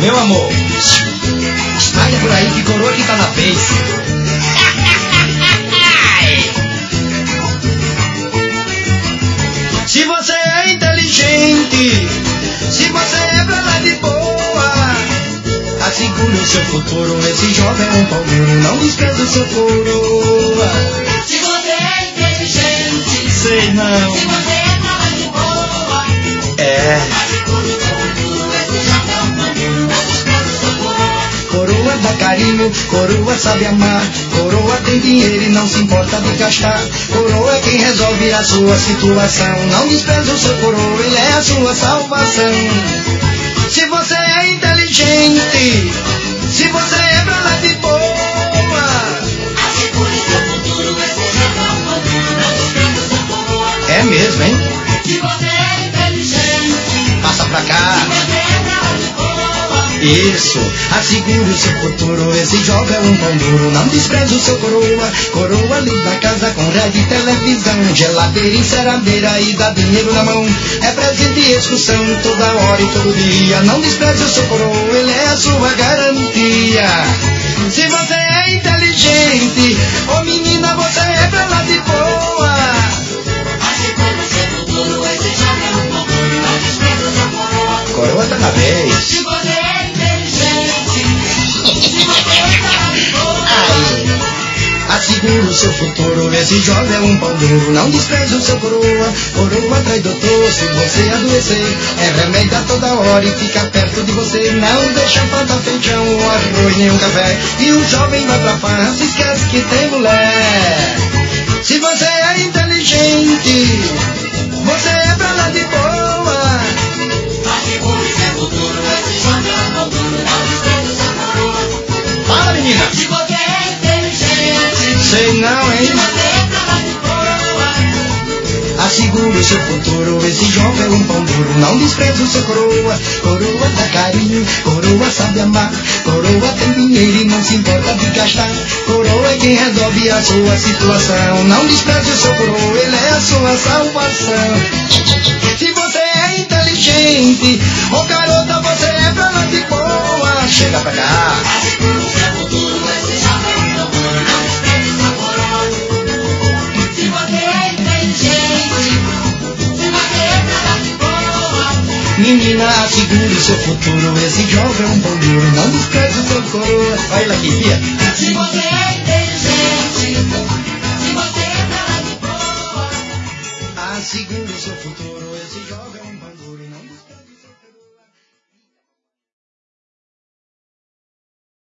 meu amor. Espalha por aí que coroa que tá na vez. Se você é inteligente, se você é pra lá de boa, assegure o seu futuro. Esse jovem é um pau duro, não despreze o seu coroa. Se você é inteligente, sei não. se você é pra lá de boa, assegure o seu futuro. Esse jovem é um pau duro, não despreze o seu coroa. Coroa dá carinho, coroa sabe amar, coroa tem dinheiro e não se importa de gastar. Coroa é quem resolve a sua situação, não despreze o seu coroa, ele é a sua salvação. Se você é inteligente, se você é pra lá de boa, assegure seu futuro. Esse jovem é um pau duro, não despreze o seu coroa. é mesmo, hein? Se você é inteligente, Passa pra cá. se você é pra lá de boa, Isso, assegure o seu futuro. Esse jovem é um pão duro, não despreze o seu coroa. Coroa limpa a casa com rádio e televisão, geladeira e enceradeira e dá dinheiro na mão. É presente e excursão toda hora e todo dia. Não despreze o seu coroa, ele é a sua garantia. Se você é inteligente, ô menina, você é pra lá de boa. assegure o seu futuro. Esse jovem é um pau duro, não despreze o seu coroa. Coroa tá na vez. Se você é inteligente, se você é pra lá de boa, Assegure o seu futuro, esse jovem é um pão duro, não despreze o seu coroa. Coroa traz doutor, se você adoecer, é remédio a toda hora e fica perto de você. Não deixa faltar feijão, o arroz nem um café, e o jovem vai pra farra, se esquece que tem mulher. Se você é inteligente, você é pra lá de boa. assegure o seu futuro. Esse jovem é um pau duro, não despreze o seu coroa. Fala, menina. Se você é inteligente, Sei não, se hein? você é pra lá de boa, Assegure o seu futuro, esse jovem é um pão duro, não despreze o seu coroa. Coroa dá carinho, coroa sabe amar, coroa tem dinheiro e não se importa de gastar. Coroa é quem resolve a sua situação, não despreze o seu coroa, ele é a sua salvação. Se você é inteligente, ô garota, você é pra lá de boa. Chega pra cá. assegure o seu futuro. Esse jovem é um pau duro, não despreze o seu coroa. Se você é inteligente, se você é pra lá de boa, Menina, assegure o seu futuro, esse jovem é um pão duro, não despreze o seu coroa. Olha ele aqui, via. se você é inteligente, se você é pra lá de boa, Assegure o seu futuro, esse jovem é um